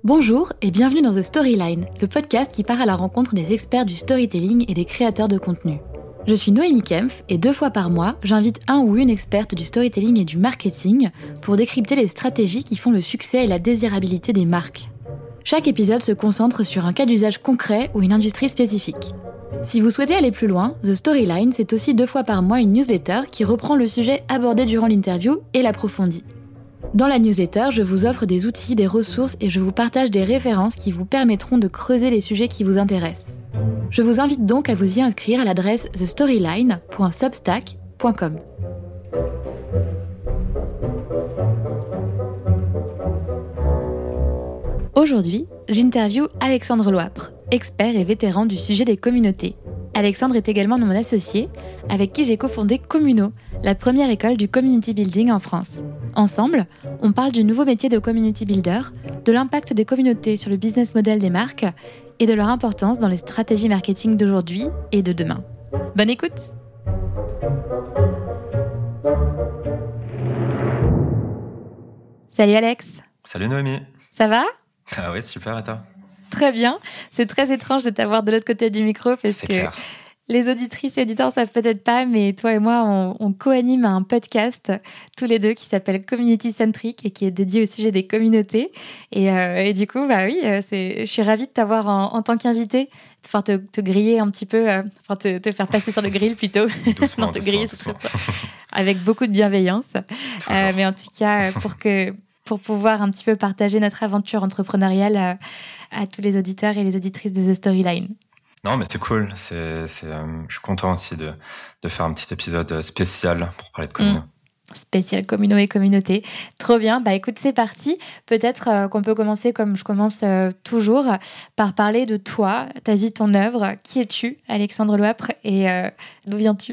Bonjour et bienvenue dans The Storyline, le podcast qui part à la rencontre des experts du storytelling et des créateurs de contenu. Je suis Noémie Kempf et 2 fois par mois, j'invite un ou une experte du storytelling et du marketing pour décrypter les stratégies qui font le succès et la désirabilité des marques. Chaque épisode se concentre sur un cas d'usage concret ou une industrie spécifique. Si vous souhaitez aller plus loin, The Storyline, c'est aussi 2 fois par mois une newsletter qui reprend le sujet abordé durant l'interview et l'approfondit. Dans la newsletter, je vous offre des outils, des ressources et je vous partage des références qui vous permettront de creuser les sujets qui vous intéressent. Je vous invite donc à vous y inscrire à l'adresse thestoryline.substack.com. Aujourd'hui, j'interviewe Alexandre Loapre, expert et vétéran du sujet des communautés. Alexandre est également mon associé, avec qui j'ai cofondé Communo, la première école du community building en France. Ensemble, on parle du nouveau métier de community builder, de l'impact des communautés sur le business model des marques et de leur importance dans les stratégies marketing d'aujourd'hui et de demain. Bonne écoute! Salut Alex! Salut Noémie! Ça va? Ah ouais, super, et toi? Très bien. C'est très étrange de t'avoir de l'autre côté du micro parce C'est que clair. les auditrices et éditeurs savent peut-être pas, mais toi et moi, on co-anime un podcast tous les deux qui s'appelle Community Centric et qui est dédié au sujet des communautés. Et du coup, bah oui, je suis ravie de t'avoir en tant qu'invité, de pouvoir te griller un petit peu, te faire passer sur le grill plutôt. Doucement, Non, te griller, doucement. c'est ça. Avec beaucoup de bienveillance. Toujours. Mais en tout cas, pour pouvoir un petit peu partager notre aventure entrepreneuriale à tous les auditeurs et les auditrices de The Storyline. Non, mais c'est cool. Je suis content aussi de faire un petit épisode spécial pour parler de communo. Spécial communo et communauté. Trop bien. Bah écoute, c'est parti. Peut-être qu'on peut commencer comme je commence toujours par parler de toi, ta vie, ton œuvre. Qui es-tu, Alexandre Loapre, et d'où viens-tu?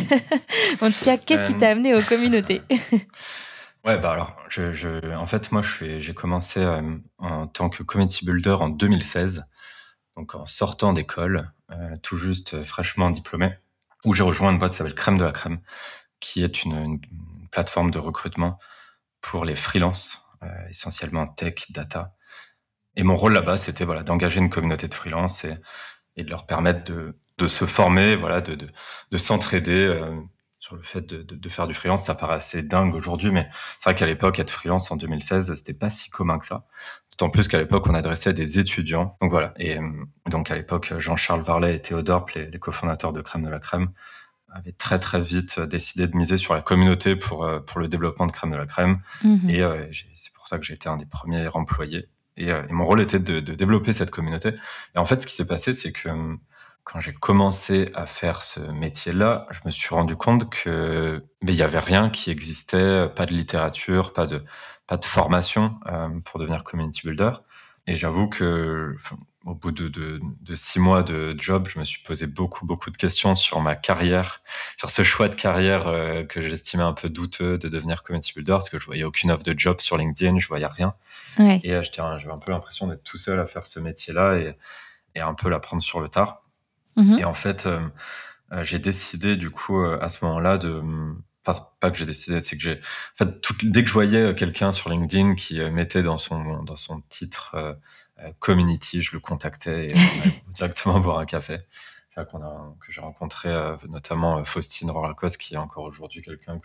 En tout cas, qu'est-ce qui t'a amené aux communautés? Ouais, bah alors, en fait, moi, j'ai commencé en tant que community builder en 2016, donc en sortant d'école, tout juste fraîchement diplômé, où j'ai rejoint une boîte qui s'appelle Crème de la Crème, qui est une plateforme de recrutement pour les freelances, essentiellement tech, data. Et mon rôle là-bas, c'était d'engager une communauté de freelance et de leur permettre de se former, de s'entraider sur le fait de faire du freelance. Ça paraît assez dingue aujourd'hui, mais c'est vrai qu'à l'époque, être freelance en 2016, c'était pas si commun que ça. D'autant plus qu'à l'époque, on adressait des étudiants. Donc voilà. Et donc à l'époque, Jean-Charles Varlet et Théodore, les cofondateurs de Crème de la Crème, avaient très très vite décidé de miser sur la communauté pour le développement de Crème de la Crème. Et c'est pour ça que j'ai été un des premiers employés. Et mon rôle était de développer cette communauté. Et en fait, ce qui s'est passé, c'est que quand j'ai commencé à faire ce métier-là, je me suis rendu compte que il y avait rien qui existait, pas de littérature, pas de formation pour devenir community builder. Et j'avoue que au bout de 6 mois de job, je me suis posé beaucoup de questions sur ma carrière, sur ce choix de carrière que j'estimais un peu douteux de devenir community builder, parce que je voyais aucune offre de job sur LinkedIn, je voyais rien. Ouais. Et j'avais un peu l'impression d'être tout seul à faire ce métier-là et un peu l'apprendre sur le tard. Et en fait, j'ai décidé du coup à ce moment-là enfin, c'est pas que j'ai décidé, c'est que dès que je voyais quelqu'un sur LinkedIn qui mettait dans son titre community, je le contactais et on allait directement boire un café. C'est là que j'ai rencontré notamment Faustine Roralcos, qui est encore aujourd'hui quelqu'un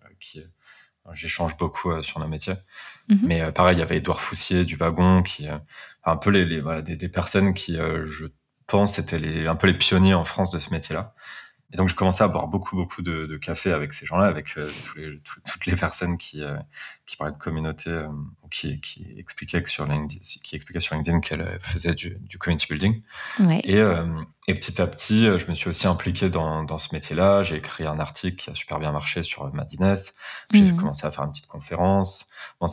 j'échange beaucoup sur nos métiers. Mais pareil, il y avait Édouard Foussier du Wagon, qui un peu des personnes qui, je pense, étaient un peu les pionniers en France de ce métier-là. Et donc, j'ai commencé à boire beaucoup de café avec ces gens-là, avec toutes les personnes qui parlaient de communauté, qui expliquaient sur LinkedIn qu'elles faisaient du community building. Ouais. Et petit à petit, je me suis aussi impliqué dans ce métier-là. J'ai écrit un article qui a super bien marché sur Madines. J'ai commencé à faire une petite conférence. Bon,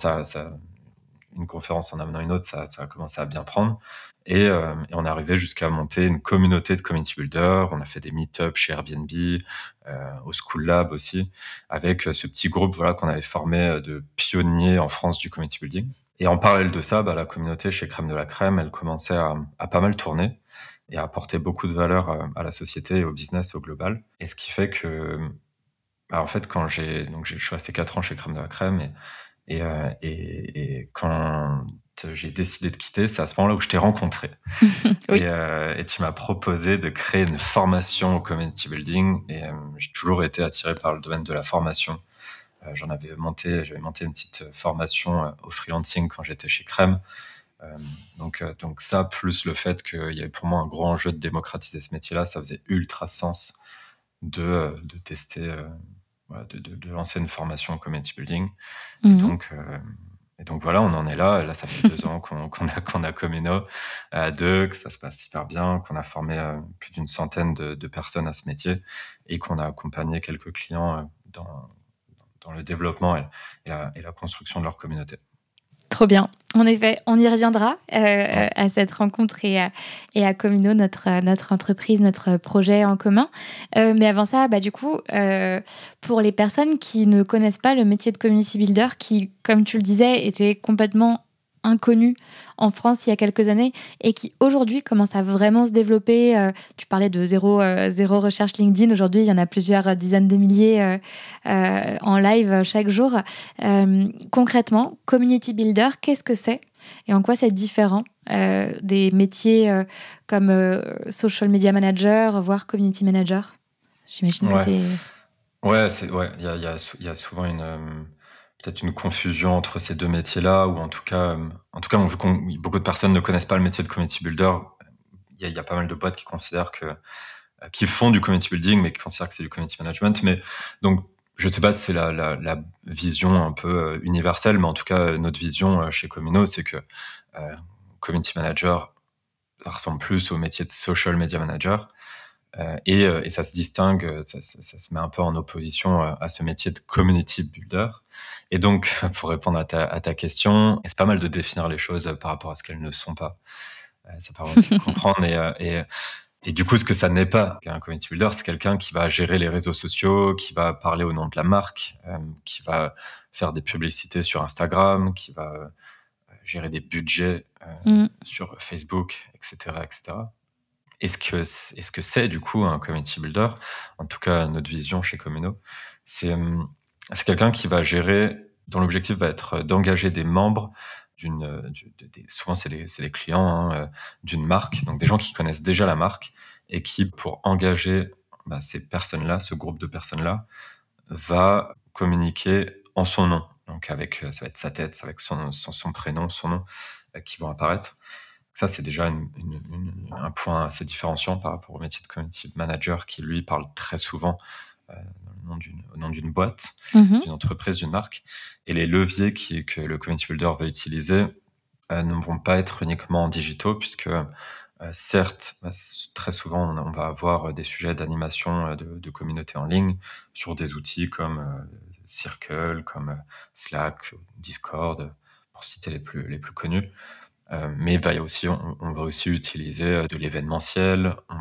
une conférence en amenant une autre, ça a commencé à bien prendre. Et on est arrivé jusqu'à monter une communauté de community builders. On a fait des meet-ups chez Airbnb, au School Lab aussi, avec ce petit groupe qu'on avait formé de pionniers en France du community building. Et en parallèle de ça, la communauté chez Crème de la Crème, elle commençait à pas mal tourner et à apporter beaucoup de valeur à la société et au business au global. Et ce qui fait que, en fait, je suis resté 4 ans chez Crème de la Crème et quand j'ai décidé de quitter, c'est à ce moment-là où je t'ai rencontré. Oui. Et tu m'as proposé de créer une formation au community building. Et j'ai toujours été attiré par le domaine de la formation. J'avais monté une petite formation au freelancing quand j'étais chez Crème. Donc ça, plus le fait qu'il y avait pour moi un gros enjeu de démocratiser ce métier-là, ça faisait ultra sens de tester, de lancer une formation en community building. Et donc voilà, on en est là. Là, ça fait 2 ans qu'on a Communo à 2, que ça se passe hyper bien, qu'on a formé plus d'une centaine de personnes à ce métier et qu'on a accompagné quelques clients dans le développement et la construction de leur communauté. Trop bien. En effet, on y reviendra à cette rencontre et à Communo, notre entreprise, notre projet en commun. Mais avant ça, du coup, pour les personnes qui ne connaissent pas le métier de community builder, qui, comme tu le disais, était complètement inconnu en France il y a quelques années et qui aujourd'hui commence à vraiment se développer. Tu parlais de zéro recherche LinkedIn. Aujourd'hui, il y en a plusieurs dizaines de milliers en live chaque jour. Concrètement, community builder, qu'est-ce que c'est et en quoi c'est différent des métiers comme social media manager, voire community manager? J'imagine que c'est... Il y a souvent peut-être une confusion entre ces 2 métiers-là, ou en tout cas, vu beaucoup de personnes ne connaissent pas le métier de community builder, il y a pas mal de boîtes qui considèrent qui font du community building, mais qui considèrent que c'est du community management. Mais donc, je sais pas si c'est la vision un peu universelle, mais en tout cas, notre vision chez Communo, c'est que community manager, ça ressemble plus au métier de social media manager. Et ça se distingue, ça se met un peu en opposition à ce métier de community builder. Et donc, pour répondre à ta question, c'est pas mal de définir les choses par rapport à ce qu'elles ne sont pas. Ça permet aussi de comprendre. Et du coup, ce que ça n'est pas un community builder, c'est quelqu'un qui va gérer les réseaux sociaux, qui va parler au nom de la marque, qui va faire des publicités sur Instagram, qui va gérer des budgets sur Facebook, etc., etc. Est-ce que c'est du coup un community builder? En tout cas, notre vision chez Communo, c'est quelqu'un qui va gérer, dont l'objectif va être d'engager des membres souvent c'est des clients d'une marque, donc des gens qui connaissent déjà la marque et qui, pour engager ces personnes-là, ce groupe de personnes-là, va communiquer en son nom. Donc ça va être sa tête, ça va être son prénom, son nom qui vont apparaître. Ça, c'est déjà un point assez différenciant par rapport au métier de community manager qui, lui, parle très souvent au nom d'une boîte, d'une entreprise, d'une marque. Et les leviers que le community builder va utiliser ne vont pas être uniquement digitaux, puisque certes, très souvent, on va avoir des sujets d'animation de communauté en ligne sur des outils comme Circle, comme Slack, Discord, pour citer les plus connus. Mais on va aussi utiliser de l'événementiel. On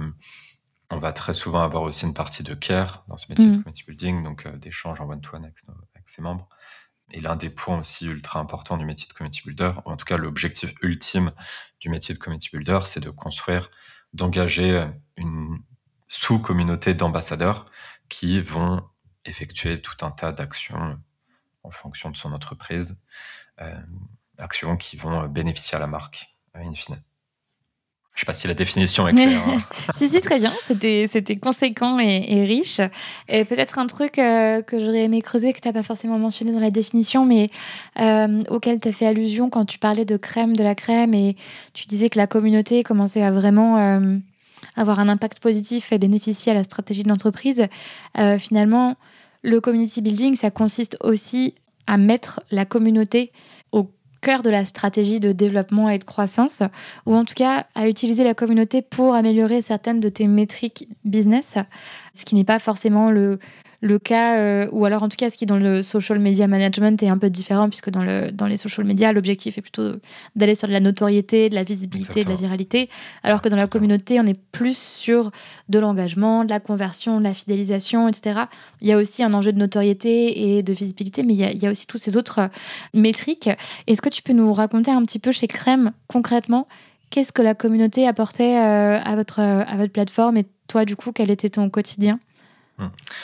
va très souvent avoir aussi une partie de care dans ce métier de community building, donc d'échange en one-to-one avec ses membres. Et l'un des points aussi ultra importants du métier de community builder, ou en tout cas l'objectif ultime du métier de community builder, c'est d'engager une sous-communauté d'ambassadeurs qui vont effectuer tout un tas d'actions en fonction de son entreprise, actions qui vont bénéficier à la marque, in fine. Je ne sais pas si la définition est claire. Si, très bien. C'était conséquent et riche. Et peut-être un truc que j'aurais aimé creuser, que tu n'as pas forcément mentionné dans la définition, mais auquel tu as fait allusion quand tu parlais de la crème, et tu disais que la communauté commençait à vraiment avoir un impact positif et bénéficier à la stratégie de l'entreprise. Finalement, le community building, ça consiste aussi à mettre la communauté au cœur de la stratégie de développement et de croissance, ou en tout cas à utiliser la communauté pour améliorer certaines de tes métriques business, ce qui n'est pas forcément le cas, ou alors en tout cas ce qui dans le social media management est un peu différent, puisque dans les social media, l'objectif est plutôt d'aller sur de la notoriété, de la visibilité, Exactement. De la viralité, alors que dans la communauté, on est plus sur de l'engagement, de la conversion, de la fidélisation, etc. Il y a aussi un enjeu de notoriété et de visibilité, mais il y a aussi tous ces autres métriques. Est-ce que tu peux nous raconter un petit peu chez Crème, concrètement, qu'est-ce que la communauté apportait à votre plateforme, et toi, du coup, quel était ton quotidien ?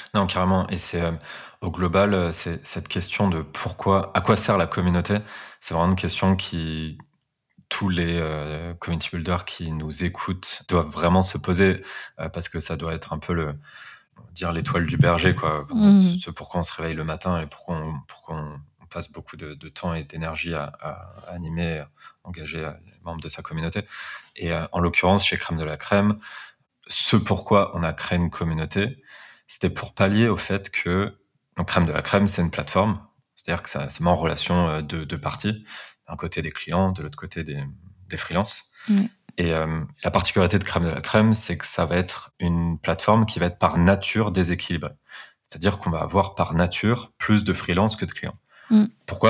Non, carrément. Et c'est au global, c'est cette question de à quoi sert la communauté. C'est vraiment une question qui tous les community builders qui nous écoutent doivent vraiment se poser parce que ça doit être un peu dire l'étoile du berger, quoi. Ce pourquoi on se réveille le matin et pourquoi on passe beaucoup de temps et d'énergie à animer, engager les membres de sa communauté. Et en l'occurrence, chez Crème de la Crème, ce pourquoi on a créé une communauté, c'était pour pallier au fait que donc Crème de la Crème, c'est une plateforme, c'est-à-dire que ça met en relation deux parties, d'un côté des clients, de l'autre côté des freelances. Et la particularité de Crème de la Crème, c'est que ça va être une plateforme qui va être par nature déséquilibrée. C'est-à-dire qu'on va avoir par nature plus de freelances que de clients. Pourquoi ?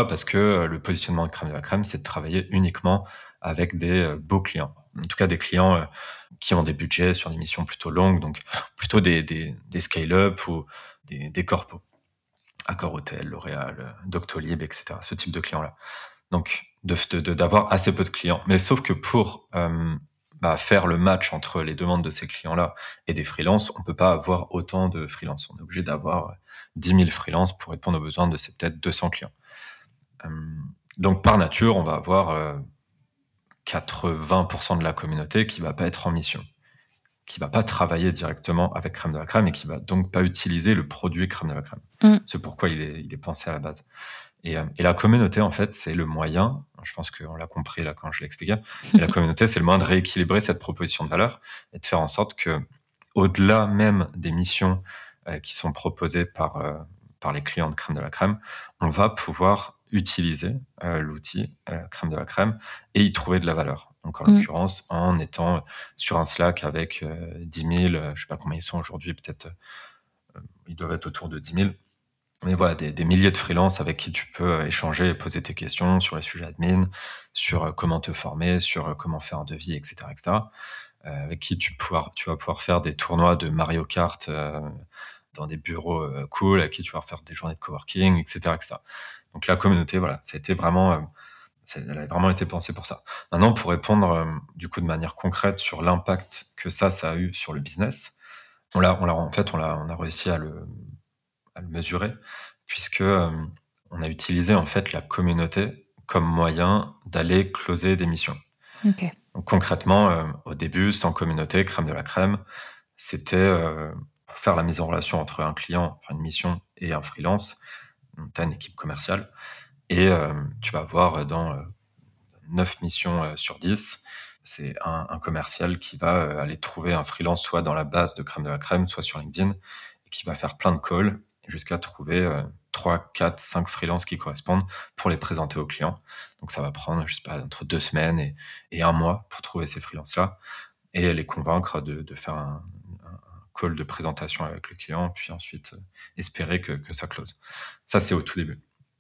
Parce que le positionnement de Crème de la Crème, c'est de travailler uniquement avec des beaux clients. En tout cas, des clients qui ont des budgets sur des missions plutôt longues, donc plutôt des scale-up ou des corpos. Accor Hotel, L'Oréal, Doctolib, etc. Ce type de clients-là. Donc, d'avoir assez peu de clients. Mais sauf que pour faire le match entre les demandes de ces clients-là et des freelances, on peut pas avoir autant de freelances. On est obligé d'avoir 10 000 freelances pour répondre aux besoins de ces peut-être 200 clients. Donc, par nature, on va avoir 80% de la communauté qui va pas être en mission, qui va pas travailler directement avec Crème de la Crème et qui va donc pas utiliser le produit Crème de la Crème. C'est pourquoi il est pensé à la base. Et la communauté, en fait, c'est le moyen, je pense qu'on l'a compris là quand je l'expliquais, la communauté, c'est le moyen de rééquilibrer cette proposition de valeur et de faire en sorte que, au-delà même des missions qui sont proposées par les clients de Crème de la Crème, on va pouvoir utiliser l'outil Crème de la Crème et y trouver de la valeur. Donc, en l'occurrence, en étant sur un Slack avec 10 000, je sais pas combien ils sont aujourd'hui, peut-être, ils doivent être autour de 10 000. Mais voilà, des milliers de freelances avec qui tu peux échanger et poser tes questions sur les sujets admin, sur comment te former, sur comment faire un devis, etc., etc. Avec qui tu vas pouvoir faire des tournois de Mario Kart dans des bureaux cool, avec qui tu vas faire des journées de coworking, etc., etc. Donc la communauté, voilà, elle a vraiment été pensée pour ça. Maintenant, pour répondre du coup de manière concrète sur l'impact que ça a eu sur le business, on a réussi à le mesurer, puisque on a utilisé en fait la communauté comme moyen d'aller closer des missions. Okay. Donc, concrètement, au début, sans communauté, Crème de la Crème, c'était pour faire la mise en relation entre un client, enfin une mission, et un freelance. Tu as une équipe commerciale et tu vas avoir dans 9 missions sur 10, c'est un commercial qui va aller trouver un freelance soit dans la base de Crème de la Crème, soit sur LinkedIn, et qui va faire plein de calls jusqu'à trouver 3, 4, 5 freelances qui correspondent pour les présenter aux clients. Donc ça va prendre, je sais pas, entre 2 semaines et 1 mois pour trouver ces freelances-là et les convaincre de faire un call de présentation avec le client, puis ensuite espérer que ça close. Ça, c'est au tout début.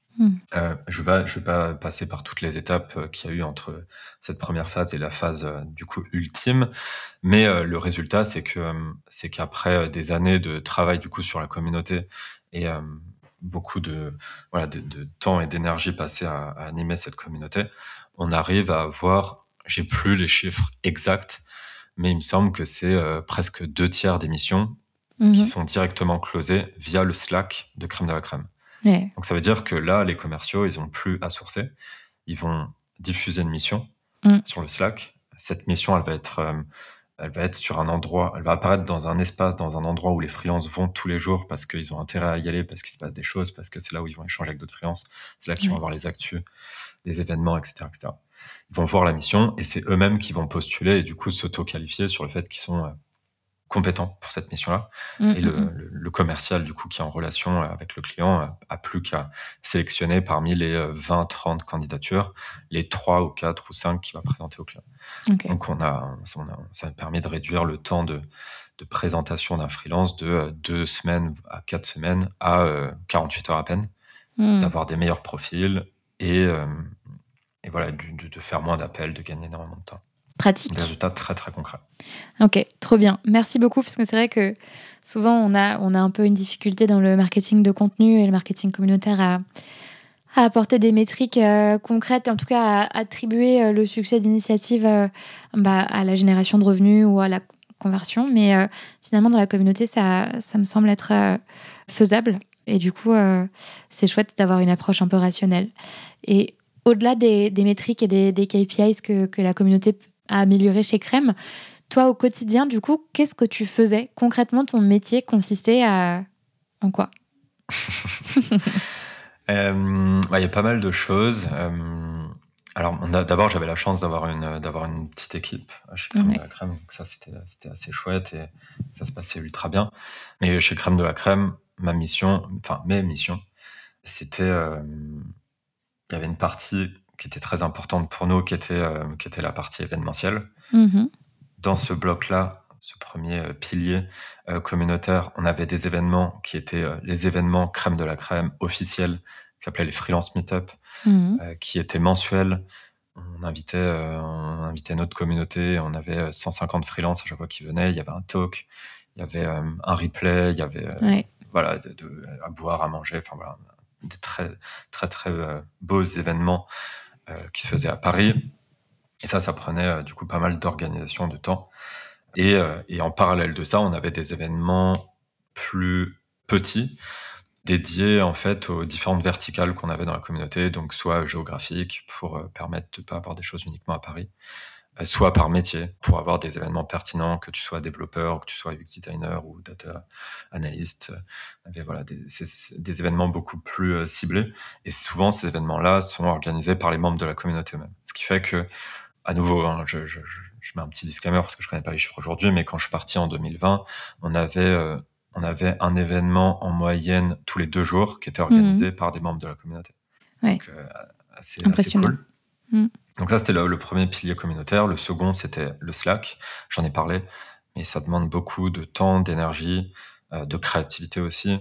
Je vais pas passer par toutes les étapes qu'il y a eu entre cette première phase et la phase du coup ultime, mais le résultat c'est qu'après des années de travail du coup sur la communauté et beaucoup de temps et d'énergie passée à animer cette communauté, on arrive à avoir, j'ai plus les chiffres exacts, mais il me semble que c'est presque 2/3 des missions qui sont directement closées via le Slack de Crème de la Crème. Ouais. Donc ça veut dire que là, les commerciaux, ils ont plus à sourcer. Ils vont diffuser une mission sur le Slack. Cette mission, elle va être sur un endroit, elle va apparaître dans un espace, dans un endroit où les freelances vont tous les jours parce qu'ils ont intérêt à y aller, parce qu'il se passe des choses, parce que c'est là où ils vont échanger avec d'autres freelances. C'est là qu'ils vont avoir les actus, des événements, etc., etc. Ils vont voir la mission et c'est eux-mêmes qui vont postuler et du coup s'auto-qualifier sur le fait qu'ils sont compétent pour cette mission-là. Et le commercial, du coup, qui est en relation avec le client, a plus qu'à sélectionner parmi les 20, 30 candidatures, les 3 ou 4 ou 5 qu'il va présenter au client. Okay. Donc, ça permet de réduire le temps de présentation d'un freelance de 2 semaines à 4 semaines à 48 heures à peine, d'avoir des meilleurs profils et voilà, de faire moins d'appels, de gagner énormément de temps. Pratique. Des résultats très, très concrets. Ok, trop bien. Merci beaucoup, parce que c'est vrai que souvent, on a un peu une difficulté dans le marketing de contenu et le marketing communautaire à apporter des métriques concrètes, en tout cas à attribuer le succès d'initiatives à la génération de revenus ou à la conversion. Mais finalement, dans la communauté, ça me semble être faisable. Et du coup, c'est chouette d'avoir une approche un peu rationnelle. Et au-delà des métriques et des KPIs que la communauté a amélioré chez Crème, toi, au quotidien, du coup, qu'est-ce que tu faisais? Concrètement, ton métier consistait en quoi? Il y a pas mal de choses. Alors, d'abord, j'avais la chance d'avoir une petite équipe chez Crème de la Crème. Donc ça, c'était assez chouette et ça se passait ultra bien. Mais chez Crème de la Crème, mes missions, c'était... il y avait une partie qui était très importante pour nous, qui était la partie événementielle. Dans ce bloc-là, ce premier pilier communautaire, on avait des événements qui étaient les événements Crème de la Crème officiels, qui s'appelaient les Freelance Meetup, qui étaient mensuels. On invitait notre communauté, on avait 150 freelances à chaque fois qui venaient, il y avait un talk, il y avait un replay, il y avait à boire, à manger, enfin voilà, des très très très beaux événements qui se faisaient à Paris. Et ça prenait du coup pas mal d'organisation de temps. Et en parallèle de ça, on avait des événements plus petits, dédiés en fait aux différentes verticales qu'on avait dans la communauté, donc soit géographique pour permettre de pas avoir des choses uniquement à Paris, soit par métier pour avoir des événements pertinents, que tu sois développeur, que tu sois UX designer ou data analyst. On avait des événements beaucoup plus ciblés. Et souvent, ces événements-là sont organisés par les membres de la communauté eux-mêmes. Ce qui fait que, à nouveau, je mets un petit disclaimer parce que je connais pas les chiffres aujourd'hui, mais quand je suis parti en 2020, on avait un événement en moyenne tous les 2 jours qui était organisé par des membres de la communauté. Ouais. Donc, assez impressionnant. cool. Donc ça, c'était le premier pilier communautaire. Le second, c'était le Slack. J'en ai parlé, mais ça demande beaucoup de temps, d'énergie, de créativité aussi.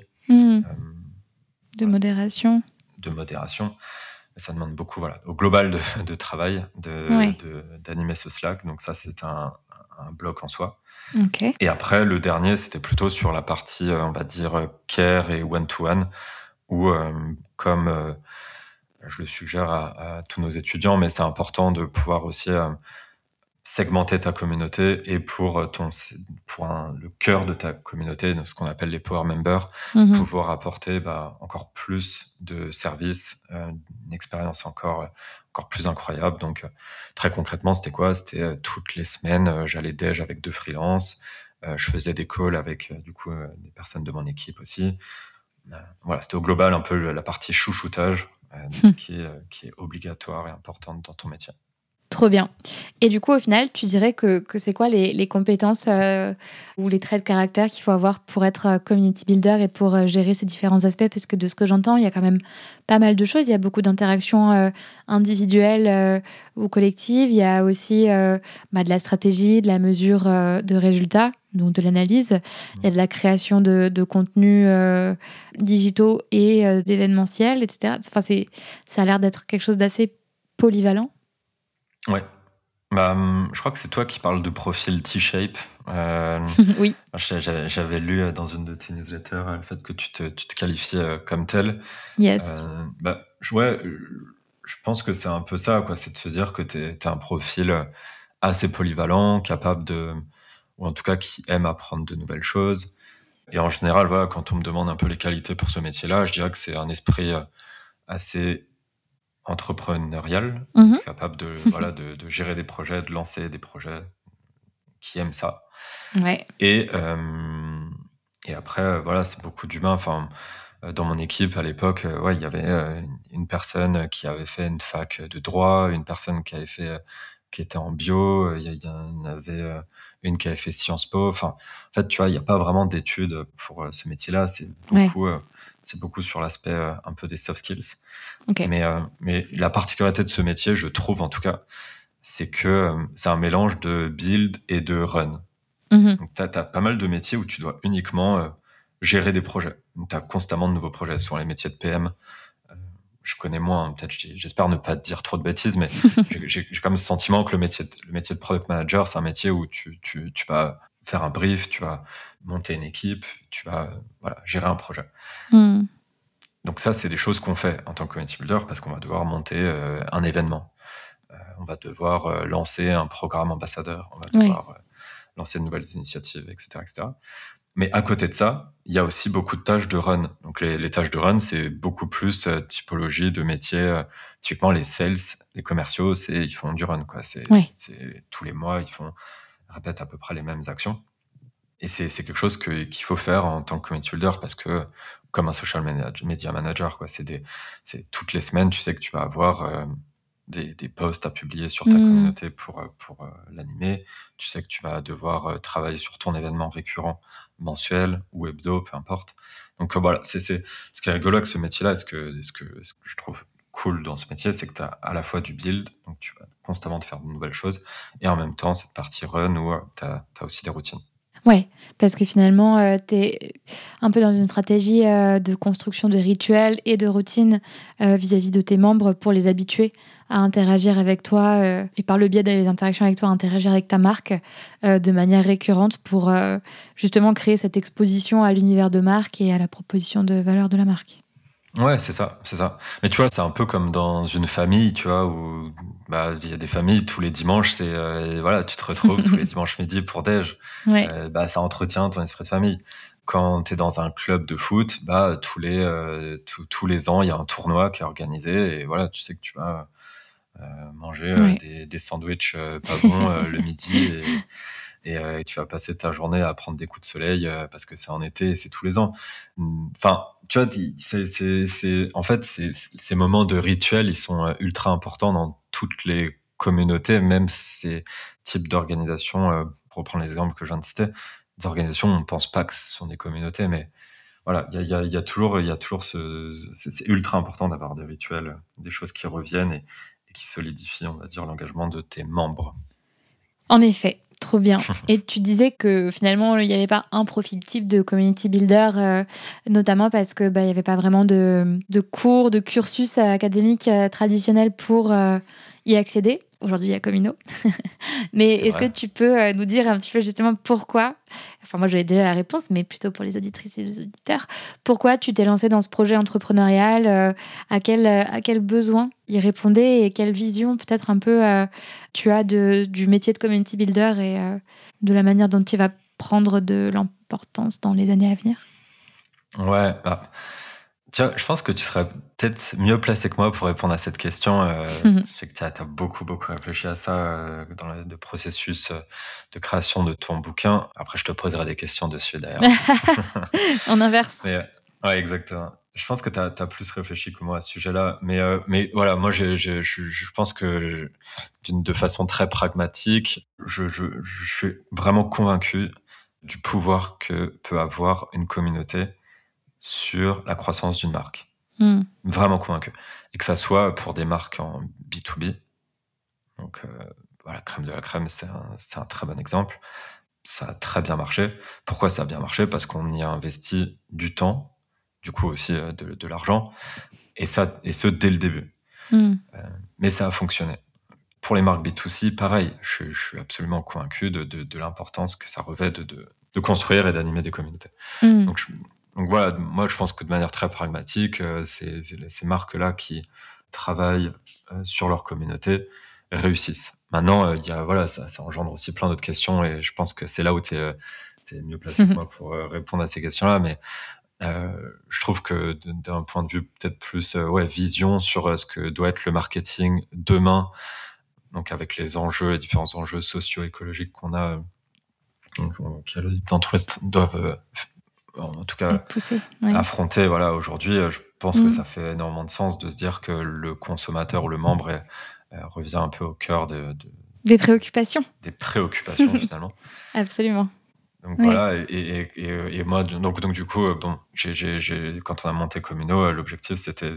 De modération. De modération. Ça demande beaucoup, au global de travail, d'animer ce Slack. Donc ça, c'est un bloc en soi. Okay. Et après, le dernier, c'était plutôt sur la partie, on va dire, care et one-to-one, où, comme je le suggère à tous nos étudiants, mais c'est important de pouvoir aussi segmenter ta communauté et pour le cœur de ta communauté, ce qu'on appelle les power members, pouvoir apporter encore plus de services, une expérience encore plus incroyable. Donc très concrètement, c'était quoi? C'était toutes les semaines, j'allais déj avec 2 freelances, je faisais des calls avec du coup des personnes de mon équipe aussi. Voilà, c'était au global un peu la partie chouchoutage qui est obligatoire et importante dans ton métier. Trop bien. Et du coup, au final, tu dirais que c'est quoi les compétences ou les traits de caractère qu'il faut avoir pour être community builder et pour gérer ces différents aspects? Parce que de ce que j'entends, il y a quand même pas mal de choses. Il y a beaucoup d'interactions individuelles ou collectives. Il y a aussi de la stratégie, de la mesure de résultats, donc de l'analyse. Il y a de la création de contenus digitaux et d'événementiels, etc. Enfin, ça a l'air d'être quelque chose d'assez polyvalent. Ouais. Je crois que c'est toi qui parles de profil T-shape. Oui. J'avais lu dans une de tes newsletters le fait que tu te qualifiais comme tel. Yes. Je pense que c'est un peu ça, quoi. C'est de se dire que t'es un profil assez polyvalent, capable ou en tout cas qui aime apprendre de nouvelles choses. Et en général, quand on me demande un peu les qualités pour ce métier-là, je dirais que c'est un esprit assez entrepreneurial, capable de gérer des projets, de lancer des projets, qui aiment ça. Ouais. Et après, c'est beaucoup d'humains. Enfin, dans mon équipe à l'époque, il y avait une personne qui avait fait une fac de droit, une personne qui était en bio, il y en avait une qui avait fait Sciences Po. Enfin, en fait, tu vois, il n'y a pas vraiment d'études pour ce métier-là. C'est beaucoup sur l'aspect un peu des soft skills. Okay. Mais la particularité de ce métier, je trouve en tout cas, c'est que c'est un mélange de build et de run. Donc t'as pas mal de métiers où tu dois uniquement gérer des projets. Donc t'as constamment de nouveaux projets. Sur les métiers de PM, je connais moins, peut-être j'espère ne pas te dire trop de bêtises, mais j'ai comme ce sentiment que le métier de product manager, c'est un métier où tu vas faire un brief, tu vas monter une équipe, tu vas gérer un projet. Donc ça, c'est des choses qu'on fait en tant que community builder parce qu'on va devoir monter un événement. On va devoir lancer un programme ambassadeur. On va devoir lancer de nouvelles initiatives, etc., etc. Mais à côté de ça, il y a aussi beaucoup de tâches de run. Donc les tâches de run, c'est beaucoup plus typologie de métier. Typiquement, les sales, les commerciaux, ils font du run, quoi. C'est tous les mois, ils répètent à peu près les mêmes actions. Et c'est quelque chose qu'il faut faire en tant que community builder parce que, comme un social media manager, quoi, c'est toutes les semaines, tu sais que tu vas avoir des posts à publier sur ta communauté pour l'animer. Tu sais que tu vas devoir travailler sur ton événement récurrent mensuel ou hebdo, peu importe. Donc voilà, c'est ce qui est rigolo avec ce métier-là, ce que je trouve cool dans ce métier, c'est que tu as à la fois du build, donc tu vas constamment te faire de nouvelles choses, et en même temps cette partie run où tu as aussi des routines. Ouais, parce que finalement, tu es un peu dans une stratégie de construction de rituels et de routines vis-à-vis de tes membres pour les habituer à interagir avec toi et par le biais des interactions avec toi, à interagir avec ta marque de manière récurrente pour justement créer cette exposition à l'univers de marque et à la proposition de valeur de la marque. Ouais, c'est ça. Mais tu vois, c'est un peu comme dans une famille, tu vois, où il y a des familles, tous les dimanches, voilà, tu te retrouves tous les dimanches midi pour déj. Ouais. Ça entretient ton esprit de famille. Quand tu es dans un club de foot, tous les ans, il y a un tournoi qui est organisé et voilà, tu sais que tu vas manger des sandwichs pas bons le midi et tu vas passer ta journée à prendre des coups de soleil parce que c'est en été et c'est tous les ans. Enfin, tu vois, en fait, ces moments de rituel, ils sont ultra importants dans toutes les communautés, même ces types d'organisations, pour reprendre les exemples que je viens de citer, des organisations, on ne pense pas que ce sont des communautés, mais voilà, il y a toujours c'est ultra important d'avoir des rituels, des choses qui reviennent et qui solidifient, on va dire, l'engagement de tes membres. En effet, trop bien. Et tu disais que finalement, il n'y avait pas un profil type de community builder, notamment parce que il n'y avait pas vraiment de cours, de cursus académique traditionnel pour y accéder. Aujourd'hui, il y a Comino. Mais est-ce que tu peux nous dire un petit peu justement pourquoi, enfin moi j'avais déjà la réponse, mais plutôt pour les auditrices et les auditeurs, pourquoi tu t'es lancé dans ce projet entrepreneurial, à quel besoin il répondait et quelle vision peut-être un peu tu as du métier de community builder et de la manière dont tu vas prendre de l'importance dans les années à venir? Ouais, tiens, je pense que tu serais peut-être mieux placé que moi pour répondre à cette question. Je sais que tu as beaucoup réfléchi à ça dans le processus de création de ton bouquin. Après, je te poserai des questions dessus d'ailleurs. En inverse. Mais, ouais, exactement. Je pense que tu as plus réfléchi que moi à ce sujet-là. Mais voilà, moi, je pense que de façon très pragmatique, je suis vraiment convaincu du pouvoir que peut avoir une communauté sur la croissance d'une marque. Vraiment convaincu. Et que ça soit pour des marques en B2B. Donc, voilà, Crème de la Crème, c'est un très bon exemple. Ça a très bien marché. Pourquoi ça a bien marché? Parce qu'on y a investi du temps, du coup aussi de l'argent, et ce, dès le début. Mais ça a fonctionné. Pour les marques B2C, pareil, je suis absolument convaincu de l'importance que ça revêt de construire et d'animer des communautés. Donc voilà, moi je pense que de manière très pragmatique, c'est ces marques-là qui travaillent sur leur communauté réussissent. Maintenant, ça engendre aussi plein d'autres questions et je pense que c'est là où tu es mieux placé que moi pour répondre à ces questions-là. Mais je trouve que d'un point de vue peut-être plus vision sur ce que doit être le marketing demain, donc avec les différents enjeux socio-écologiques qu'on a, que les entreprises doivent en tout cas affronter aujourd'hui, je pense que ça fait énormément de sens de se dire que le consommateur ou le membre revient un peu au cœur des préoccupations. Des préoccupations finalement. Absolument. Donc voilà, et moi, donc du coup, quand on a monté Comino, l'objectif c'était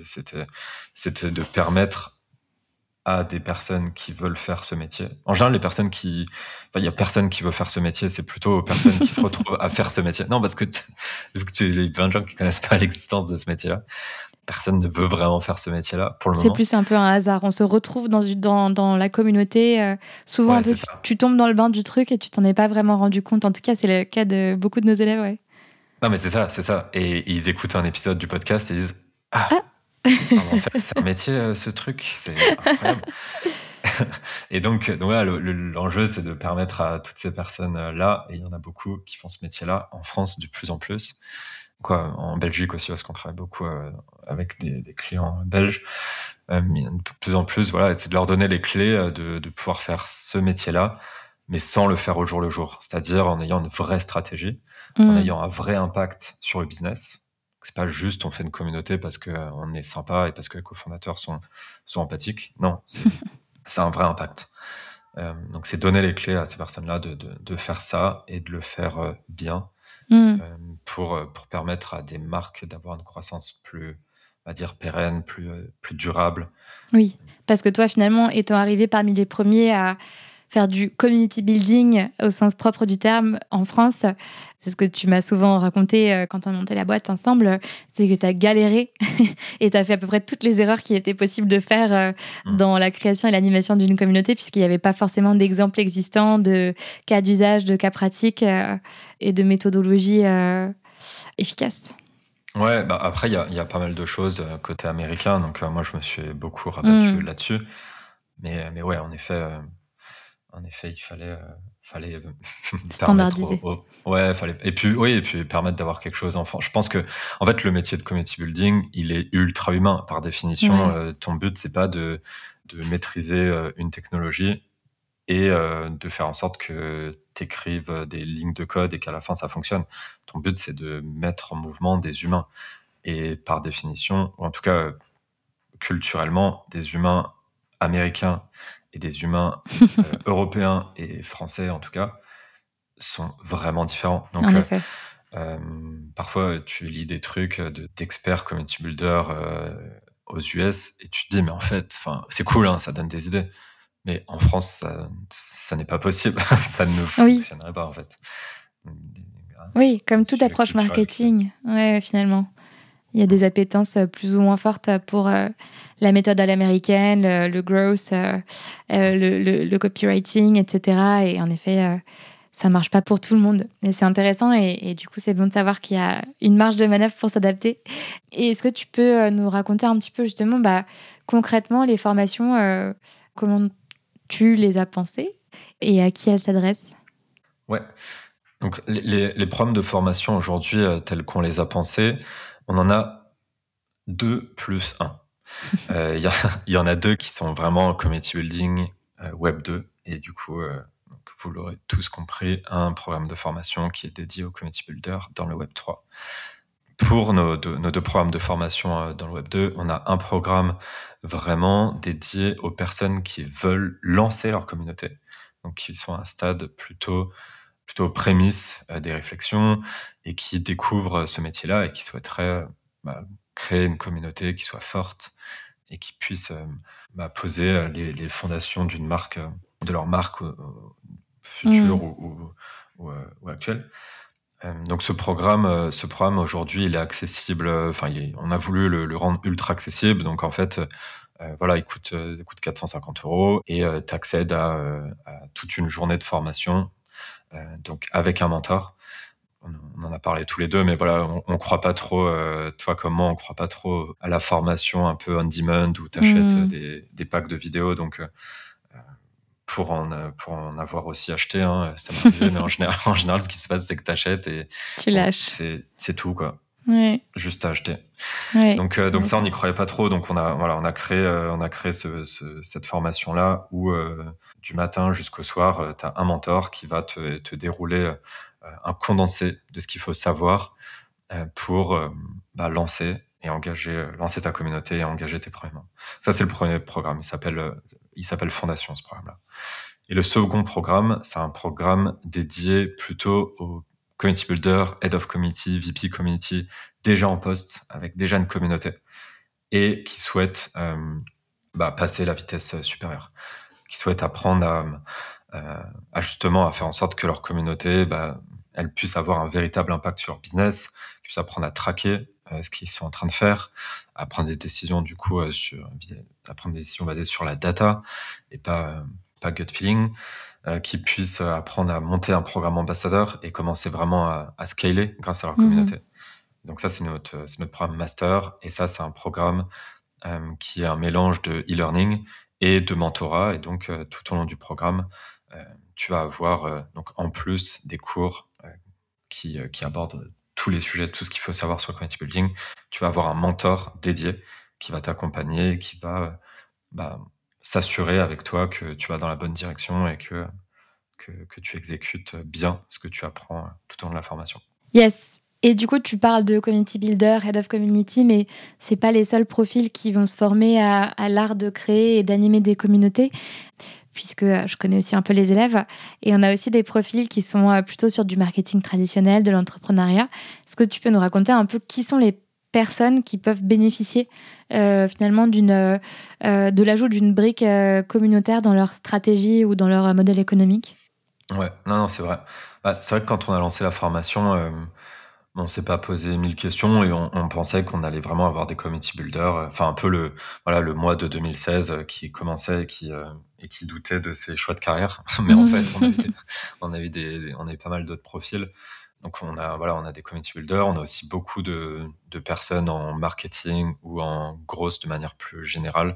de permettre à des personnes qui veulent faire ce métier. En général, il y a personne qui veut faire ce métier, c'est plutôt personnes qui se retrouvent à faire ce métier. Non, parce que vu que il y a plein de gens qui connaissent pas l'existence de ce métier-là, personne ne veut vraiment faire ce métier-là pour le moment. C'est plus un peu un hasard. On se retrouve dans la communauté. Souvent, un peu, tu tombes dans le bain du truc et tu t'en es pas vraiment rendu compte. En tout cas, c'est le cas de beaucoup de nos élèves, ouais. Non, mais c'est ça. Et ils écoutent un épisode du podcast et ils disent Non, mais en fait, c'est un métier, ce truc, c'est incroyable. Et donc voilà, l'enjeu, c'est de permettre à toutes ces personnes-là, et il y en a beaucoup qui font ce métier-là en France de plus en plus, quoi, en Belgique aussi, parce qu'on travaille beaucoup avec des clients belges, mais de plus en plus, voilà, c'est de leur donner les clés de pouvoir faire ce métier-là, mais sans le faire au jour le jour, c'est-à-dire en ayant une vraie stratégie, en ayant un vrai impact sur le business. C'est pas juste on fait une communauté parce qu'on est sympa et parce que les cofondateurs sont empathiques. Non, c'est un vrai impact. Donc c'est donner les clés à ces personnes-là de faire ça et de le faire bien pour permettre à des marques d'avoir une croissance plus, on va dire, pérenne, plus durable. Oui, parce que toi, finalement, étant arrivé parmi les premiers à faire du community building au sens propre du terme en France, c'est ce que tu m'as souvent raconté quand on a monté la boîte ensemble, c'est que tu as galéré et tu as fait à peu près toutes les erreurs qui étaient possibles de faire dans la création et l'animation d'une communauté, puisqu'il n'y avait pas forcément d'exemples existants, de cas d'usage, de cas pratiques et de méthodologies efficaces. Ouais, bah après, il y a pas mal de choses côté américain, donc moi, je me suis beaucoup rabattu là-dessus. Mais ouais, en effet, il fallait permettre Standardisé. fallait et puis oui, et puis permettre d'avoir quelque chose en France. Je pense que en fait, le métier de community building, il est ultra humain par définition. Ouais. Ton but, c'est pas de maîtriser une technologie et de faire en sorte que tu écrives des lignes de code et qu'à la fin ça fonctionne. Ton but, c'est de mettre en mouvement des humains. Et par définition, ou en tout cas culturellement, des humains américains et des humains européens et français en tout cas sont vraiment différents. Donc En effet. parfois tu lis des trucs d'experts community builder aux US et tu te dis mais en fait, c'est cool, hein, ça donne des idées. Mais en France, ça n'est pas possible. Ça ne fonctionnerait pas, en fait. Oui, comme toute Sujet approche culturel marketing. Ouais, finalement. Il y a des appétences plus ou moins fortes pour la méthode à l'américaine, le growth, le copywriting, etc. Et en effet, ça ne marche pas pour tout le monde. Et c'est intéressant et du coup, c'est bon de savoir qu'il y a une marge de manœuvre pour s'adapter. Et est-ce que tu peux nous raconter un petit peu justement, concrètement, les formations, comment tu les as pensées et à qui elles s'adressent? Ouais. Donc, les programmes de formation aujourd'hui, tels qu'on les a pensés, on en a 2 plus 1. Il y en a 2 qui sont vraiment community building Web 2. Et du coup, donc vous l'aurez tous compris, un programme de formation qui est dédié au community builder dans le Web 3. Pour nos deux programmes de formation dans le Web 2, on a un programme vraiment dédié aux personnes qui veulent lancer leur communauté, donc qui sont à un stade plutôt prémisse des réflexions et qui découvrent ce métier-là et qui souhaiteraient créer une communauté qui soit forte et qui puisse poser les fondations d'une marque, de leur marque future ou actuelle. Donc ce programme aujourd'hui, il est accessible. On a voulu le rendre ultra accessible. Donc en fait, voilà, il coûte 450 € et tu accèdes à toute une journée de formation, donc avec un mentor. On en a parlé tous les deux, mais voilà, on croit pas trop, toi comme moi, on croit pas trop à la formation un peu on demand où tu achètes des packs de vidéos. Donc pour en avoir aussi acheté, hein, ça m'est arrivé, mais en général, ce qui se passe, c'est que tu achètes et Tu lâches. c'est tout, quoi. Ouais. Juste à acheter. Ouais. Donc ça, on n'y croyait pas trop. Donc on a créé cette formation-là où du matin jusqu'au soir, tu as un mentor qui va te dérouler un condensé de ce qu'il faut savoir pour lancer ta communauté et engager tes premiers membres. Ça, c'est le premier programme. Il s'appelle Fondation, ce programme-là. Et le second programme, c'est un programme dédié plutôt aux community builder, head of community, VP community, déjà en poste, avec déjà une communauté, et qui souhaitent passer la vitesse supérieure, qui souhaitent apprendre à justement à faire en sorte que leur communauté, elle puisse avoir un véritable impact sur leur business, qu'ils puissent apprendre à traquer ce qu'ils sont en train de faire, à prendre des décisions du coup à prendre des décisions basées sur la data et pas gut feeling, qui puissent apprendre à monter un programme ambassadeur et commencer vraiment à scaler grâce à leur communauté. Donc ça, c'est notre programme master. Et ça, c'est un programme qui est un mélange de e-learning et de mentorat. Et donc, tout au long du programme, tu vas avoir donc en plus des cours qui abordent tous les sujets, tout ce qu'il faut savoir sur le community building. Tu vas avoir un mentor dédié qui va t'accompagner, qui va s'assurer avec toi que tu vas dans la bonne direction et que tu exécutes bien ce que tu apprends tout au long de la formation. Yes. Et du coup, tu parles de community builder, head of community, mais c'est pas les seuls profils qui vont se former à l'art de créer et d'animer des communautés, puisque je connais aussi un peu les élèves. Et on a aussi des profils qui sont plutôt sur du marketing traditionnel, de l'entrepreneuriat. Est-ce que tu peux nous raconter un peu qui sont les personnes qui peuvent bénéficier finalement de l'ajout d'une brique communautaire dans leur stratégie ou dans leur modèle économique ? Ouais, non, c'est vrai. C'est vrai que quand on a lancé la formation, on s'est pas posé 1000 questions et on pensait qu'on allait vraiment avoir des community builders. Enfin, un peu le mois de 2016 qui commençait et qui doutait de ses choix de carrière. Mais en fait, on avait pas mal d'autres profils. Donc on a des community builders. On a aussi beaucoup de personnes en marketing ou en growth de manière plus générale.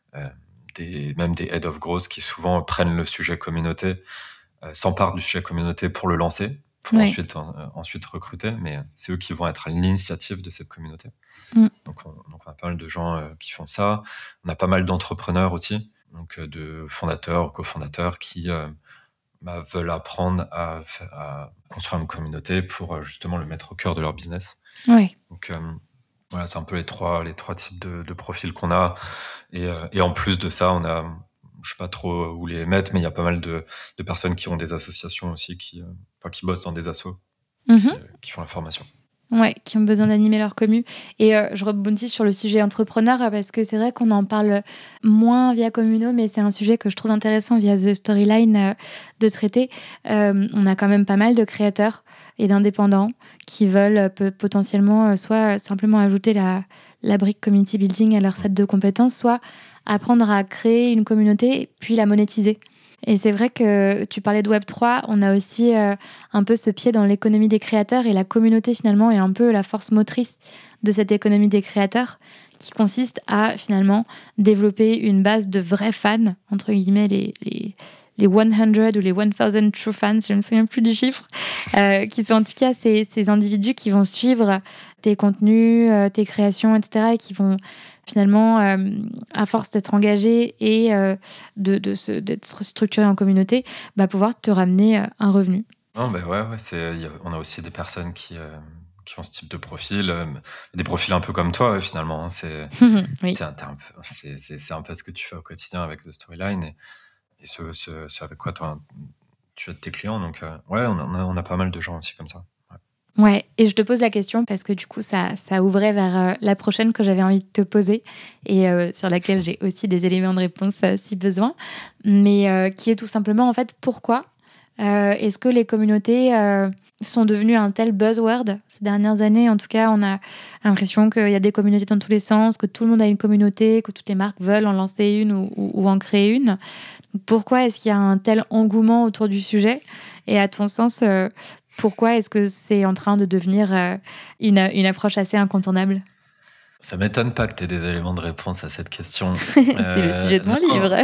Même des head of growth qui souvent prennent le sujet communauté, s'emparent du sujet communauté pour le lancer, pour ensuite recruter, mais c'est eux qui vont être à l'initiative de cette communauté. Donc on a pas mal de gens qui font ça. On a pas mal d'entrepreneurs aussi, donc de fondateurs ou cofondateurs qui veulent apprendre à construire une communauté pour justement le mettre au cœur de leur business. Ouais. Donc voilà, c'est un peu les trois types de profils qu'on a. Et en plus de ça, on a, je sais pas trop où les mettre, mais il y a pas mal de personnes qui ont des associations aussi, qui bossent dans des assos, qui font la formation. Ouais, qui ont besoin d'animer leur commu. Et je rebondis sur le sujet entrepreneur parce que c'est vrai qu'on en parle moins via Communo, mais c'est un sujet que je trouve intéressant via The Storyline de traiter. On a quand même pas mal de créateurs et d'indépendants qui veulent potentiellement soit simplement ajouter la brique community building à leur set de compétences, soit apprendre à créer une communauté puis la monétiser. Et c'est vrai que tu parlais de Web3, on a aussi un peu ce pied dans l'économie des créateurs et la communauté finalement est un peu la force motrice de cette économie des créateurs qui consiste à finalement développer une base de vrais fans, entre guillemets les 100 ou les 1000 true fans, je ne me souviens plus du chiffre, qui sont en tout cas ces individus qui vont suivre tes contenus, tes créations, etc. et qui vont finalement, à force d'être engagés et d'être structurés en communauté, pouvoir te ramener un revenu. Non, on a aussi des personnes qui ont ce type de profil, des profils un peu comme toi finalement. Oui. C'est un peu ce que tu fais au quotidien avec The Storyline et ce avec quoi tu aides tes clients. Donc on a pas mal de gens aussi comme ça. Ouais, et je te pose la question parce que du coup, ça ouvrait vers la prochaine que j'avais envie de te poser et sur laquelle j'ai aussi des éléments de réponse si besoin, mais qui est tout simplement en fait pourquoi est-ce que les communautés sont devenues un tel buzzword ces dernières années. En tout cas, on a l'impression qu'il y a des communautés dans tous les sens, que tout le monde a une communauté, que toutes les marques veulent en lancer une ou en créer une. Pourquoi est-ce qu'il y a un tel engouement autour du sujet ? Et à ton sens, pourquoi est-ce que c'est en train de devenir une approche assez incontournable ? Ça m'étonne pas que tu aies des éléments de réponse à cette question. C'est le sujet de mon livre.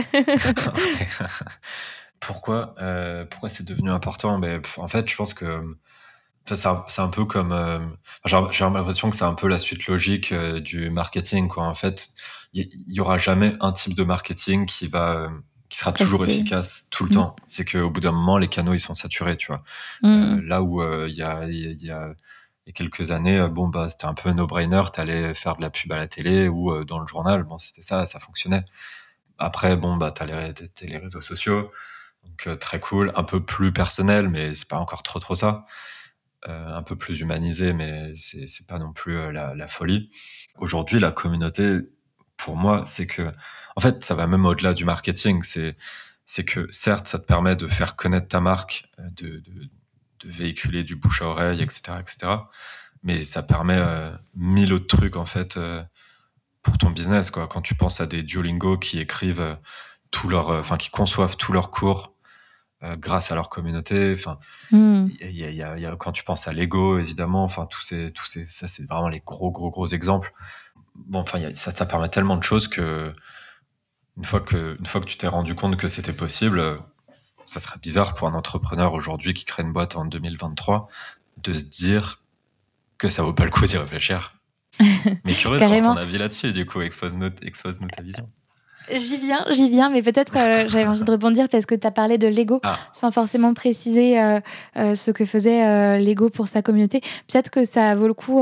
Pourquoi c'est devenu important ? En fait, je pense que c'est un peu comme... j'ai l'impression que c'est un peu la suite logique du marketing, quoi. En fait, il y aura jamais un type de marketing qui sera toujours efficace tout le temps. C'est qu'au bout d'un moment, les canaux, ils sont saturés, tu vois. Là où il y a quelques années, c'était un peu un no-brainer, t'allais faire de la pub à la télé ou dans le journal, c'était ça fonctionnait. Après, t'as les réseaux sociaux, donc très cool, un peu plus personnel, mais c'est pas encore trop ça. Un peu plus humanisé, mais c'est pas non plus la folie. Aujourd'hui, la communauté, pour moi, c'est que, en fait, ça va même au-delà du marketing. C'est que, certes, ça te permet de faire connaître ta marque, de véhiculer du bouche à oreille, etc., mais ça permet 1000 autres trucs, en fait, pour ton business, quoi. Quand tu penses à des Duolingo qui écrivent qui conçoivent tous leurs cours grâce à leur communauté. Enfin, il y a quand tu penses à Lego, évidemment, enfin tous ces ça c'est vraiment les gros exemples. Bon, enfin ça permet tellement de choses que une fois que tu t'es rendu compte que c'était possible, ça serait bizarre pour un entrepreneur aujourd'hui qui crée une boîte en 2023 de se dire que ça vaut pas le coup d'y réfléchir. Mais curieux d'avoir ton avis là-dessus, du coup, expose-nous ta vision. J'y viens, mais peut-être j'avais envie de rebondir parce que tu as parlé de Lego sans forcément préciser ce que faisait Lego pour sa communauté. Peut-être que ça vaut le coup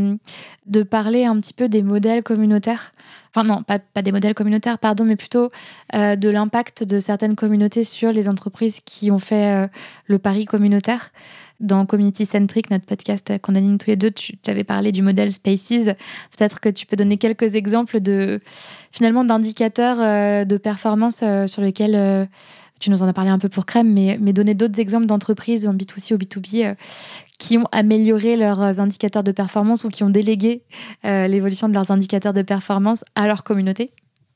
de parler un petit peu des modèles communautaires. Enfin non, pas des modèles communautaires, pardon, mais plutôt de l'impact de certaines communautés sur les entreprises qui ont fait le pari communautaire. Dans Community Centric, notre podcast qu'on anime tous les deux, tu avais parlé du modèle Spaces. Peut-être que tu peux donner quelques exemples finalement d'indicateurs de performance sur lesquels tu nous en as parlé un peu pour Crème, mais donner d'autres exemples d'entreprises en B2C ou B2B qui ont amélioré leurs indicateurs de performance ou qui ont délégué l'évolution de leurs indicateurs de performance à leur communauté.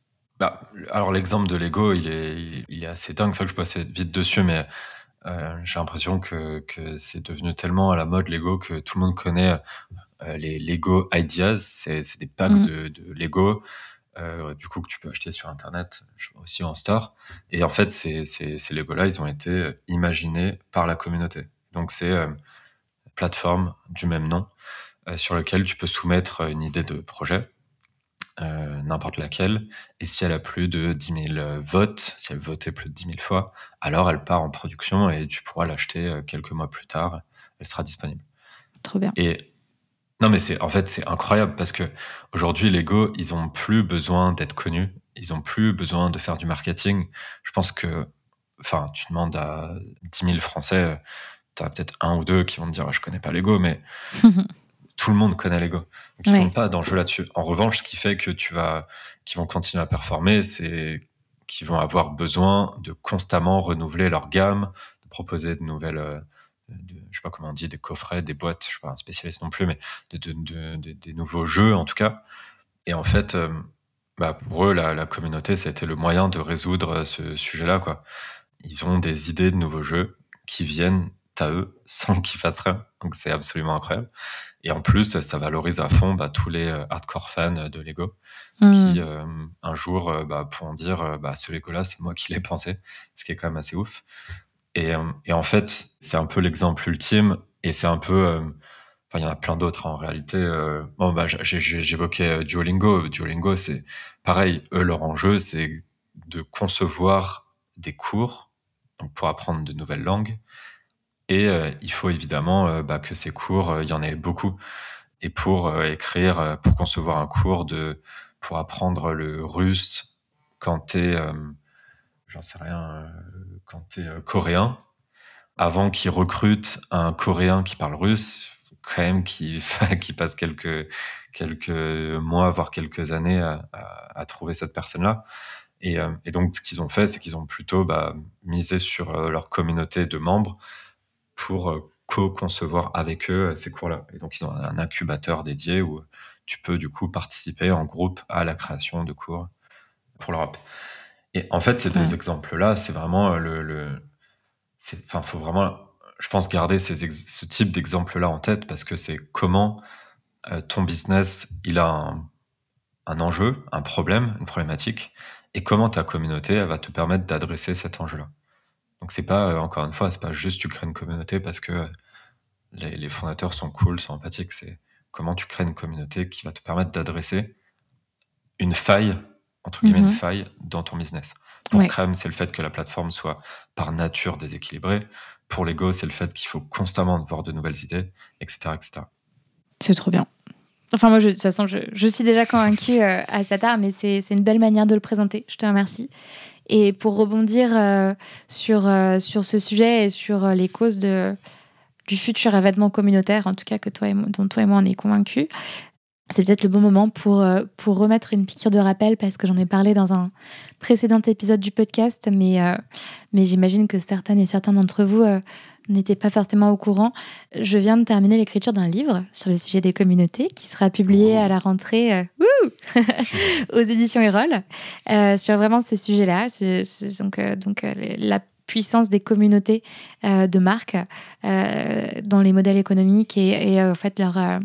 Alors l'exemple de Lego, il est assez dingue, ça que je passe vite dessus, mais j'ai l'impression que c'est devenu tellement à la mode Lego que tout le monde connaît les Lego Ideas. C'est des packs de Lego du coup que tu peux acheter sur internet, aussi en store. Et en fait, ces Lego-là, ils ont été imaginés par la communauté. Donc c'est une plateforme du même nom sur laquelle tu peux soumettre une idée de projet. N'importe laquelle, et si elle a plus de 10 000 votes, si elle votait plus de 10 000 fois, alors elle part en production et tu pourras l'acheter quelques mois plus tard, elle sera disponible. Trop bien. Et non, mais c'est incroyable parce que aujourd'hui, Lego, ils ont plus besoin d'être connus, ils ont plus besoin de faire du marketing. Je pense que, enfin, tu demandes à 10 000 Français, t'as peut-être un ou deux qui vont te dire, je connais pas Lego, mais tout le monde connaît Lego. Donc, ils ne sont pas d'enjeu là-dessus. En revanche, ce qui fait que qu'ils vont continuer à performer, c'est qu'ils vont avoir besoin de constamment renouveler leur gamme, de proposer de nouvelles, je sais pas comment on dit, des coffrets, des boîtes, je suis pas un spécialiste non plus, mais des nouveaux jeux, en tout cas. Et en fait, pour eux, la communauté, ça a été le moyen de résoudre ce sujet-là, quoi. Ils ont des idées de nouveaux jeux qui viennent à eux sans qu'ils fassent rien. Donc, c'est absolument incroyable. Et en plus, ça valorise à fond tous les hardcore fans de Lego qui, un jour, pourront dire ce Lego-là, c'est moi qui l'ai pensé, ce qui est quand même assez ouf. Et en fait, c'est un peu l'exemple ultime, et c'est un peu... il y en a plein d'autres en réalité. J'évoquais Duolingo. Duolingo, c'est pareil. Eux, leur enjeu, c'est de concevoir des cours donc pour apprendre de nouvelles langues. Et il faut évidemment que ces cours, il y en ait beaucoup. Et pour pour concevoir un cours pour apprendre le russe quand t'es, j'en sais rien, quand t'es coréen, avant qu'ils recrutent un Coréen qui parle russe, quand même qui passe quelques mois, voire quelques années à trouver cette personne-là. Et donc, ce qu'ils ont fait, c'est qu'ils ont plutôt misé sur leur communauté de membres pour co-concevoir avec eux ces cours-là. Et donc, ils ont un incubateur dédié où tu peux du coup participer en groupe à la création de cours pour l'Europe. Et en fait, ces deux exemples-là, c'est vraiment faut vraiment, je pense, garder ce type d'exemple-là en tête parce que c'est comment ton business, il a un enjeu, un problème, une problématique, et comment ta communauté, elle va te permettre d'adresser cet enjeu-là. Donc c'est pas, encore une fois, c'est pas juste tu crées une communauté parce que les fondateurs sont cool, sont empathiques. C'est comment tu crées une communauté qui va te permettre d'adresser une faille, entre guillemets, une faille dans ton business. Pour Crème, c'est le fait que la plateforme soit par nature déséquilibrée. Pour Lego, c'est le fait qu'il faut constamment voir de nouvelles idées, etc., etc. C'est trop bien. Enfin, moi, de toute façon, je suis déjà convaincue à cet art, mais c'est une belle manière de le présenter. Je te remercie. Et pour rebondir sur ce sujet et sur les causes du futur événement communautaire, en tout cas dont toi et moi on est convaincus, c'est peut-être le bon moment pour remettre une piqûre de rappel parce que j'en ai parlé dans un précédent épisode du podcast, mais j'imagine que certaines et certains d'entre vous n'étaient pas forcément au courant. Je viens de terminer l'écriture d'un livre sur le sujet des communautés qui sera publié à la rentrée aux éditions Erol sur vraiment ce sujet-là. Donc puissance des communautés de marques dans les modèles économiques et en fait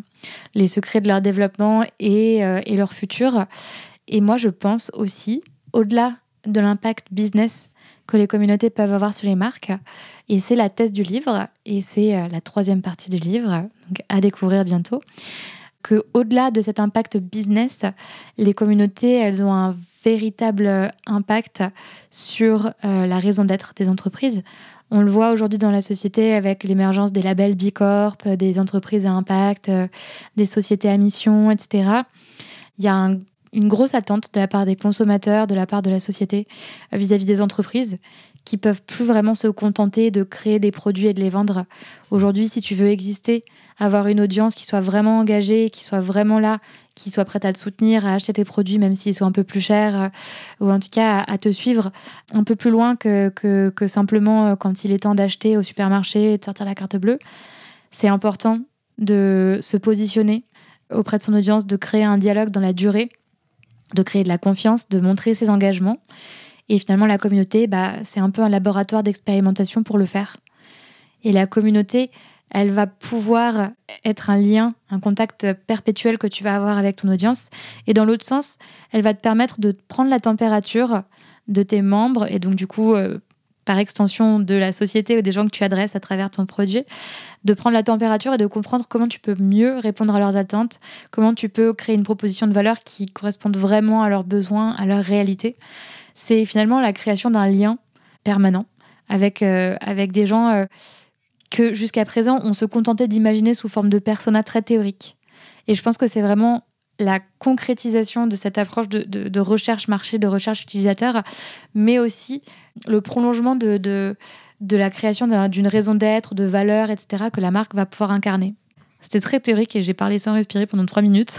les secrets de leur développement et leur futur. Et moi, je pense aussi, au-delà de l'impact business que les communautés peuvent avoir sur les marques, et c'est la thèse du livre, et c'est la 3e partie du livre, donc à découvrir bientôt, qu'au-delà de cet impact business, les communautés, elles ont un véritable impact sur la raison d'être des entreprises. On le voit aujourd'hui dans la société avec l'émergence des labels B Corp, des entreprises à impact, des sociétés à mission, etc. Il y a une grosse attente de la part des consommateurs, de la part de la société vis-à-vis des entreprises qui peuvent plus vraiment se contenter de créer des produits et de les vendre. Aujourd'hui, si tu veux exister, avoir une audience qui soit vraiment engagée, qui soit vraiment là, qui soit prête à te soutenir, à acheter tes produits, même s'ils sont un peu plus chers, ou en tout cas à te suivre un peu plus loin que simplement quand il est temps d'acheter au supermarché et de sortir la carte bleue, c'est important de se positionner auprès de son audience, de créer un dialogue dans la durée, de créer de la confiance, de montrer ses engagements. Et finalement, la communauté, c'est un peu un laboratoire d'expérimentation pour le faire. Et la communauté, elle va pouvoir être un lien, un contact perpétuel que tu vas avoir avec ton audience. Et dans l'autre sens, elle va te permettre de prendre la température de tes membres et donc du coup, par extension de la société ou des gens que tu adresses à travers ton produit, de prendre la température et de comprendre comment tu peux mieux répondre à leurs attentes, comment tu peux créer une proposition de valeur qui corresponde vraiment à leurs besoins, à leur réalité. C'est finalement la création d'un lien permanent avec des gens que jusqu'à présent, on se contentait d'imaginer sous forme de personas très théoriques. Et je pense que c'est vraiment la concrétisation de cette approche de recherche marché, de recherche utilisateur, mais aussi le prolongement de la création d'une raison d'être, de valeur, etc., que la marque va pouvoir incarner. C'était très théorique et j'ai parlé sans respirer pendant 3 minutes.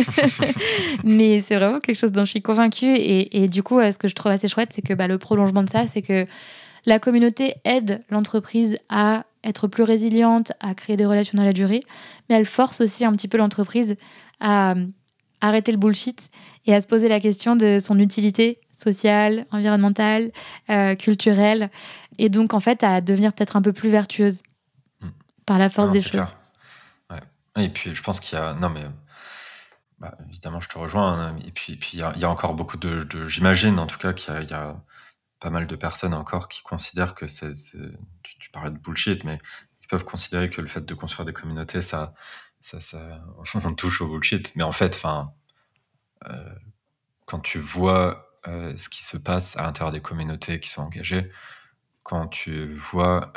Mais c'est vraiment quelque chose dont je suis convaincue. Et du coup, ce que je trouve assez chouette, c'est que le prolongement de ça, c'est que la communauté aide l'entreprise à être plus résiliente, à créer des relations dans la durée, mais elle force aussi un petit peu l'entreprise à arrêter le bullshit et à se poser la question de son utilité sociale, environnementale, culturelle, et donc en fait à devenir peut-être un peu plus vertueuse par la force des choses. Ouais. Et puis je pense qu'il y a... Non mais... évidemment, je te rejoins. Hein. Et puis il y a encore beaucoup de... J'imagine en tout cas qu'il y a pas mal de personnes encore qui considèrent que tu parlais de bullshit, mais ils peuvent considérer que le fait de construire des communautés, ça on touche au bullshit. Mais en fait, quand tu vois ce qui se passe à l'intérieur des communautés qui sont engagées, quand tu vois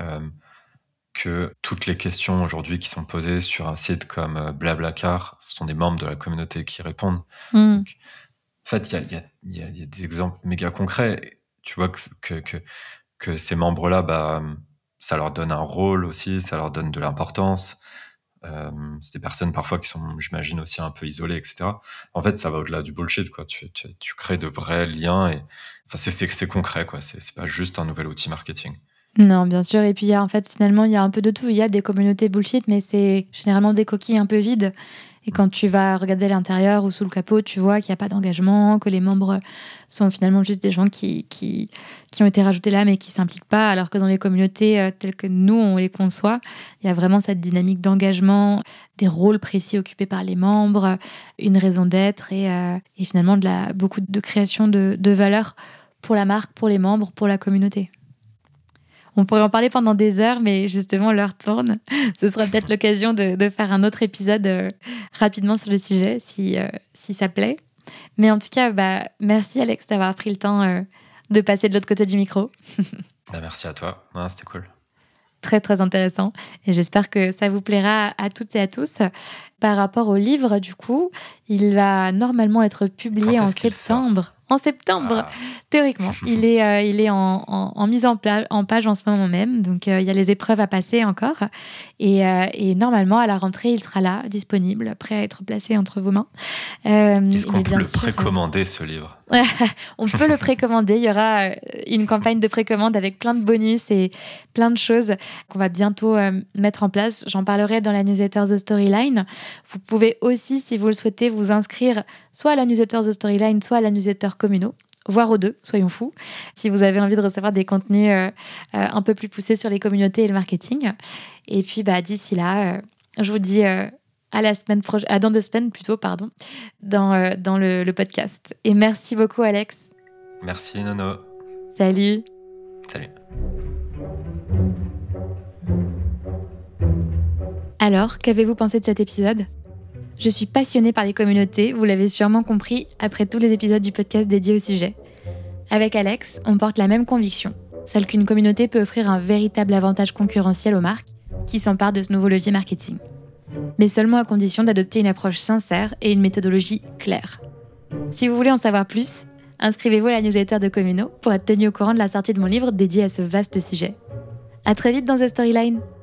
que toutes les questions aujourd'hui qui sont posées sur un site comme Blablacar, ce sont des membres de la communauté qui répondent. Donc, en fait, il y a des exemples méga concrets. Tu vois que ces membres-là, ça leur donne un rôle aussi, ça leur donne de l'importance. C'est des personnes parfois qui sont, j'imagine, aussi un peu isolées, etc. En fait, ça va au-delà du bullshit, quoi. Tu crées de vrais liens et c'est concret, quoi. C'est pas juste un nouvel outil marketing. Non, bien sûr. Et puis, finalement, il y a un peu de tout. Il y a des communautés bullshit, mais c'est généralement des coquilles un peu vides. Et quand tu vas regarder à l'intérieur ou sous le capot, tu vois qu'il n'y a pas d'engagement, que les membres sont finalement juste des gens qui ont été rajoutés là, mais qui ne s'impliquent pas. Alors que dans les communautés telles que nous, on les conçoit, il y a vraiment cette dynamique d'engagement, des rôles précis occupés par les membres, une raison d'être et finalement beaucoup de création de valeur pour la marque, pour les membres, pour la communauté. On pourrait en parler pendant des heures, mais justement, l'heure tourne. Ce sera peut-être l'occasion de faire un autre épisode rapidement sur le sujet, si ça plaît. Mais en tout cas, merci Alex d'avoir pris le temps de passer de l'autre côté du micro. Merci à toi, c'était cool. Très, très intéressant. Et j'espère que ça vous plaira à toutes et à tous. Par rapport au livre, du coup, il va normalement être publié en septembre. En septembre, théoriquement. Il est en mise en page en ce moment même. Donc, il y a les épreuves à passer encore. Et normalement, à la rentrée, il sera là, disponible, prêt à être placé entre vos mains. Est-ce qu'on peut le précommander, ce livre ? On peut le précommander. Il y aura une campagne de précommande avec plein de bonus et plein de choses qu'on va bientôt mettre en place. J'en parlerai dans la newsletter The Storyline. Vous pouvez aussi, si vous le souhaitez, vous inscrire soit à la newsletter The Storyline, soit à la newsletter Communo. voire aux deux, soyons fous, si vous avez envie de recevoir des contenus un peu plus poussés sur les communautés et le marketing. Et puis d'ici là, je vous dis dans 2 semaines plutôt, dans le podcast. Et merci beaucoup Alex. Merci Nono. Salut. Salut. Alors, qu'avez-vous pensé de cet épisode ? Je suis passionnée par les communautés, vous l'avez sûrement compris après tous les épisodes du podcast dédiés au sujet. Avec Alex, on porte la même conviction, celle qu'une communauté peut offrir un véritable avantage concurrentiel aux marques qui s'emparent de ce nouveau levier marketing. Mais seulement à condition d'adopter une approche sincère et une méthodologie claire. Si vous voulez en savoir plus, inscrivez-vous à la newsletter de Communo pour être tenu au courant de la sortie de mon livre dédié à ce vaste sujet. À très vite dans The Storyline.